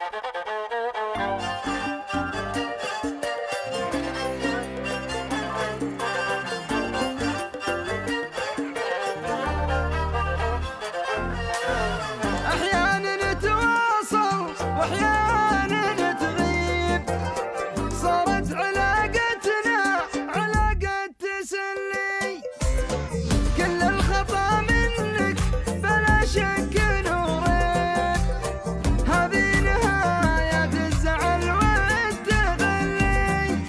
أحيانا نتواصل وأحيانا تغيب، صارت علاقتنا علاقة تسلي، كل الخطا منك بلا شك وريب، هذه نهاية الزعل والتغلي.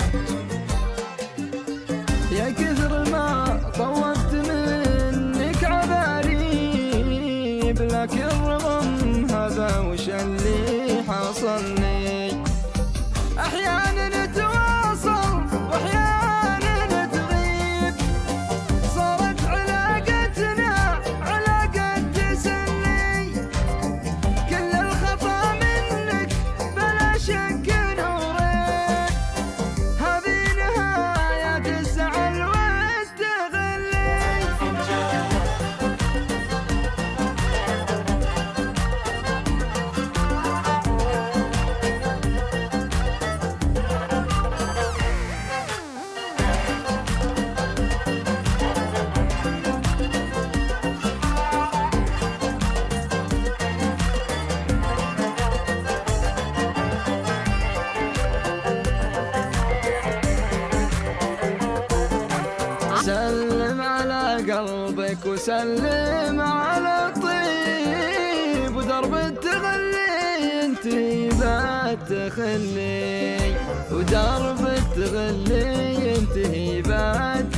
يا كثر ما طوفت منك عذاريب، لكن رغم هذا وش اللي حصلني؟ أحيانا نتواصل وأحيانا تغيب، صارت علاقتنا علاقة تسلي، كل الخطا منك بلا شك وريب، هذه نهاية الزعل والتغلي. سلم على قلبك وسلم على الطيب، ودرب التغلي ينتهي بالتخلي، ودرب التغلي ينتهي بالتخلي.